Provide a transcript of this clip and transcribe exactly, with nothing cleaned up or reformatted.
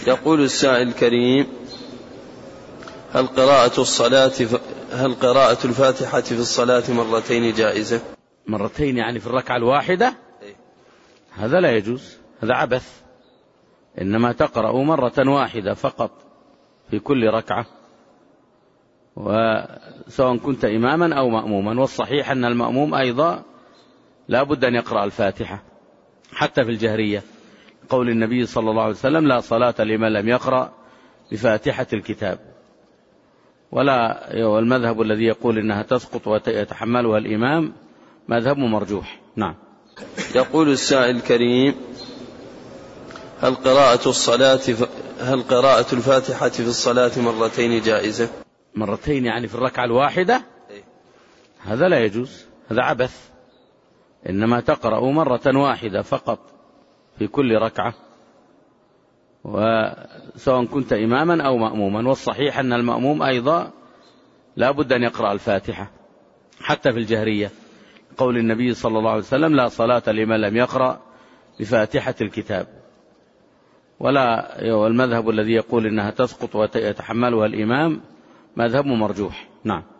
يقول السائل الكريم: هل قراءة الصلاة هل قراءة الفاتحة في الصلاة مرتين جائزة؟ مرتين يعني في الركعة الواحدة؟ هذا لا يجوز، هذا عبث. إنما تقرأ مرة واحدة فقط في كل ركعة، وسواء كنت إماما أو مأموما. والصحيح أن المأموم أيضا لا بد أن يقرأ الفاتحة حتى في الجهرية، قول النبي صلى الله عليه وسلم: لا صلاة لمن لم يقرأ بفاتحة الكتاب. ولا والمذهب الذي يقول إنها تسقط ويتحملها الإمام مذهب مرجوح. نعم. يقول السائل الكريم: هل قراءة الصلاة هل قراءة الفاتحة في الصلاة مرتين جائزة؟ مرتين يعني في الركعة الواحدة؟ هذا لا يجوز، هذا عبث. إنما تقرأ مرة واحدة فقط في كل ركعة، وسواء كنت إماما أو مأموما. والصحيح أن المأموم أيضا لا بد أن يقرأ الفاتحة حتى في الجهرية، قول النبي صلى الله عليه وسلم: لا صلاة لمن لم يقرأ بفاتحة الكتاب. ولا والمذهب الذي يقول إنها تسقط ويتحملها الإمام مذهب مرجوح. نعم.